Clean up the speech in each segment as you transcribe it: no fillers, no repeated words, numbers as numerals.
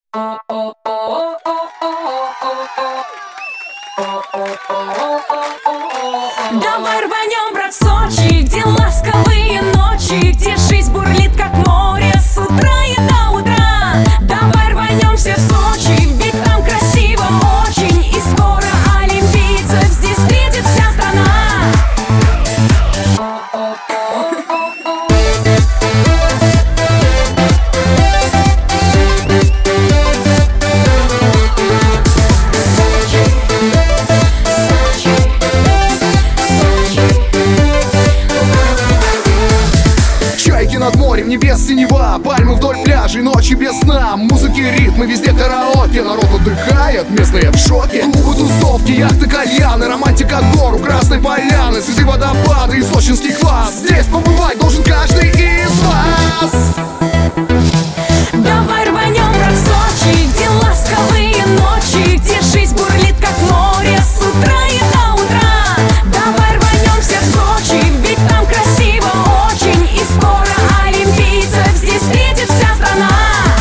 Давай рванем, брат, в Сочи, где ласковые ночи, где жизнь бурлит, как море, с утра и до утра. Давай рванем все в Сочи, ведь там красиво очень, и скоро олимпийцев здесь встретит вся страна. Над морем, небес синева, пальмы вдоль пляжей, ночи без сна, музыки, ритмы, везде караоке, народ отдыхает, местные в шоке. Клубы, тусовки, яхты, кальяны, романтика гор у Красной Поляны, цветы, водопады и сочинский квас. Здесь побывать должен каждый из вас. Давай рванем, брат, в Сочи, где ласковые ночи, где жизнь бурлит, как море, с утра и до утра. Давай рванем все в Сочи, ведь там красиво очень, и скоро олимпийцев здесь встретит вся страна.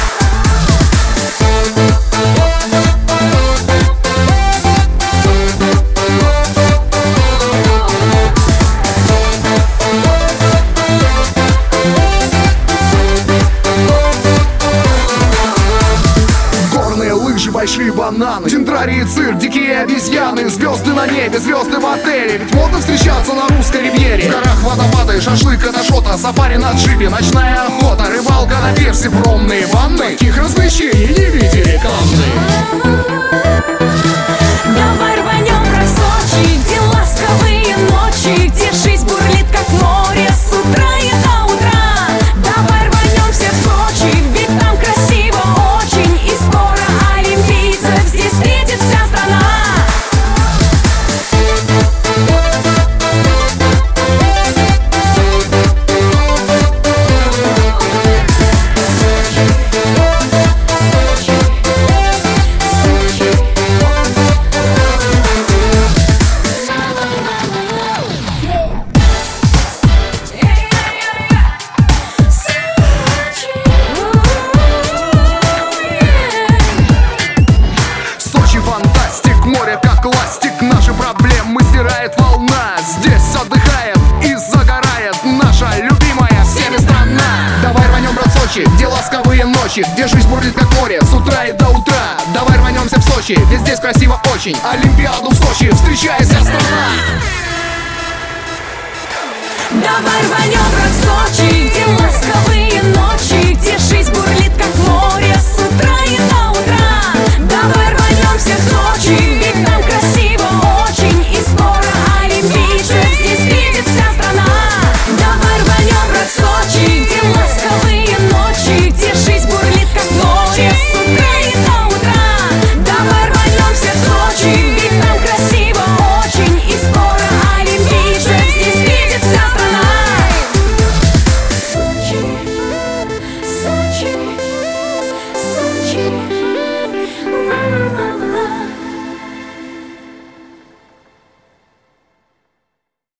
Большие бананы, центрарии, цирк, дикие обезьяны, звезды на небе, звезды в отеле. Ведь модно встречаться на русской ривьере. В горах водопады, шашлык, каташота, сафари на джипе, ночная охота, рыбалка на пирсе, промные ванны. Таких развлечений не видели камны. Давай рванем, брат, в Сочи, где ласковые ночи, где жизнь бурлит, как море, с утра и до утра. Давай рванем все в Сочи, ведь там красиво очень, и скоро олимпийцев здесь встретит вся страна. Море как ластик, наши проблемы стирает волна. Здесь отдыхает и загорает наша любимая всеми страна. Давай рванем, брат, в Сочи, где ласковые ночи, где жизнь бурлит как море, с утра и до утра. Давай рванемся в Сочи, ведь здесь красиво очень, Олимпиаду в Сочи встречает вся страна. Давай рванем, брат, в Сочи, где ласковые ночи, где жизнь бурлит, как море.